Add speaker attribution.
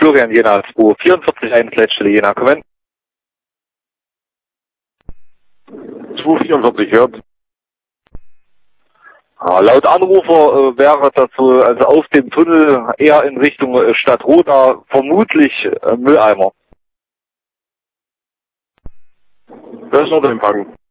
Speaker 1: Florian Jena 244, Leitstelle Jena, kommen.
Speaker 2: 244 hört.
Speaker 1: Laut Anrufer wäre das also auf dem Tunnel eher in Richtung Stadtroda vermutlich Mülleimer.
Speaker 2: Das ist noch der Empfang.